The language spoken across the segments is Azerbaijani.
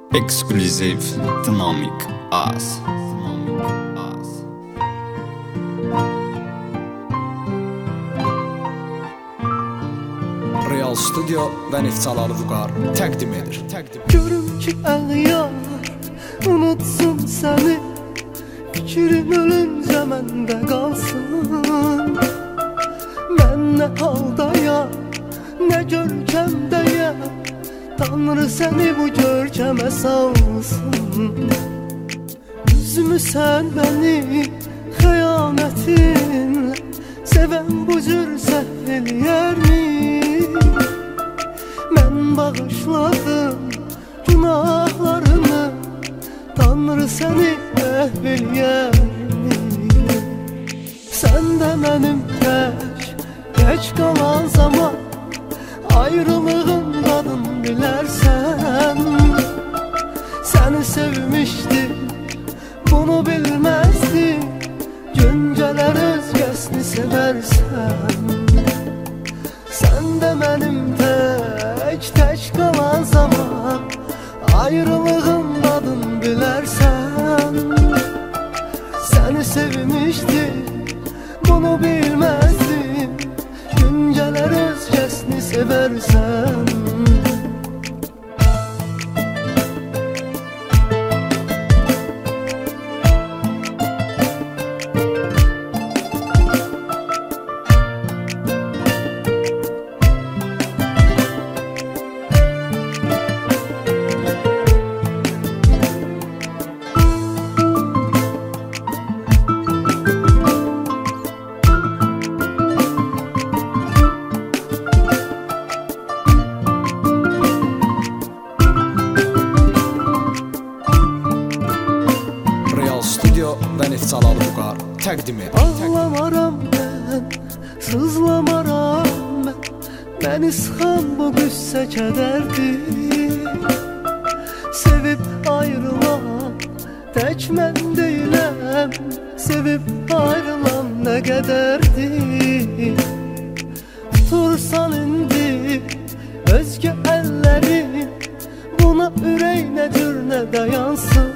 Exclusive Dynamic As. Real Studio və Neftçaları Vüqar təqdim edir. Görüm ki əğyar unutsun səni, fikrin ölüncə məndə qalsın. Mən nə haldayam, nə görkəmdəyəm, Tanrı səni bu görkəmə salsın. Üzümü sən məni xəyanətinlə, sevən bu cür səhv eləyərmi? Mən bağışladım günahlarını, Tanrı səni əhv eləyərmi? Sən də mənim tək qalan zaman, ayrılığın dadını bilərsən. Səni sevmişdim, bunu bilməzdim, Güncələr özgəsini sevərsən. Sən də mənim tək qalan zaman, ayrılığın dadını bilərsən. Səni sevmişdim, bunu bilməzdim, Güncələr özgəsini sevərsən. Və Neftçaları Vüqar təqdim edir. Ağlamaram mən, sızlamaram mən, məni sıxan bu qüssə kədərdir. Sevib ayrılan tək mən deyiləm, sevib ayrılan nə qədərdir. Tutursan indi özgə əllərin, buna ürək nə cür nə dayansın.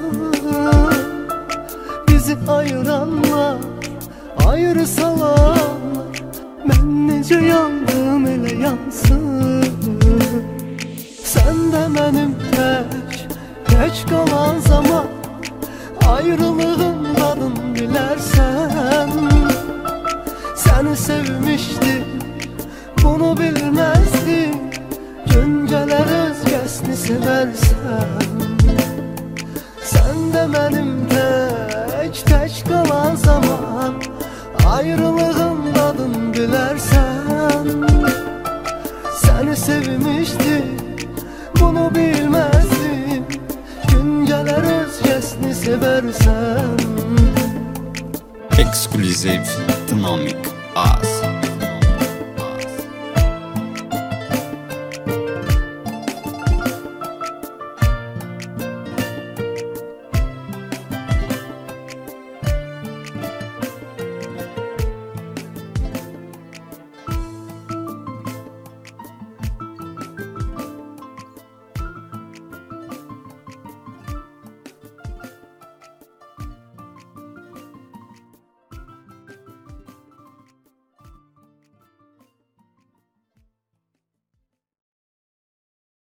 Bizi ayıranlar, ayrı salanlar, mən necə yandım elə yansın. Sən də mənim tək qalan zaman, ayrılığın dadını bilərsən. Səni sevmişdim, bunu bilməzdim, Güncələr özgəsini sevərsən. Sən də mənim tək qalan zaman, ayrılığın dadını bilərsən. Səni sevmişdim, bunu bilməzdim, Güncələr özgəsini sevərsən. Exclusive Dynamic